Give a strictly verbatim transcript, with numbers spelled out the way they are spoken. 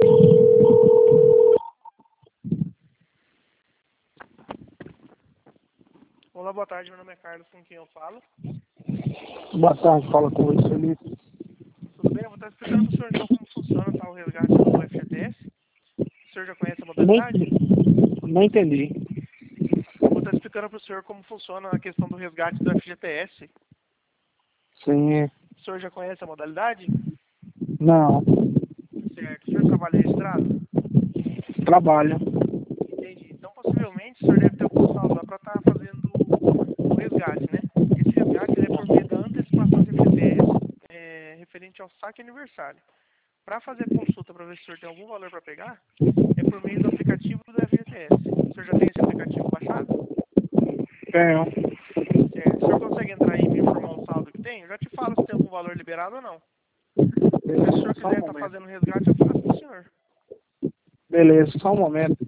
Olá, boa tarde, meu nome é Carlos, com quem eu falo? Boa tarde, fala com o Luiz Felipe. Tudo bem? Eu vou estar explicando para o senhor então como funciona tá, o resgate do F G T S. O senhor já conhece a modalidade? Não, não entendi. Vou estar explicando para o senhor como funciona a questão do resgate do F G T S. Sim, O senhor já conhece a modalidade? não, Certo. O senhor trabalha registrado? trabalho. Entendi. Então, possivelmente, o senhor deve ter algum saldo lá para estar fazendo o resgate, né? Esse resgate ele é por meio da antecipação de F G T S, é, referente ao saque aniversário. Para fazer a consulta para ver se o senhor tem algum valor para pegar, é por meio do aplicativo do F G T S. O senhor já tem esse aplicativo baixado? Tenho. Certo. O senhor consegue entrar aí e me informar o saldo que tem? Eu já te falo se tem algum valor liberado ou não. Se o senhor Beleza, só um quiser estar momento. fazendo o resgate, eu faço para o senhor. Beleza, só um momento.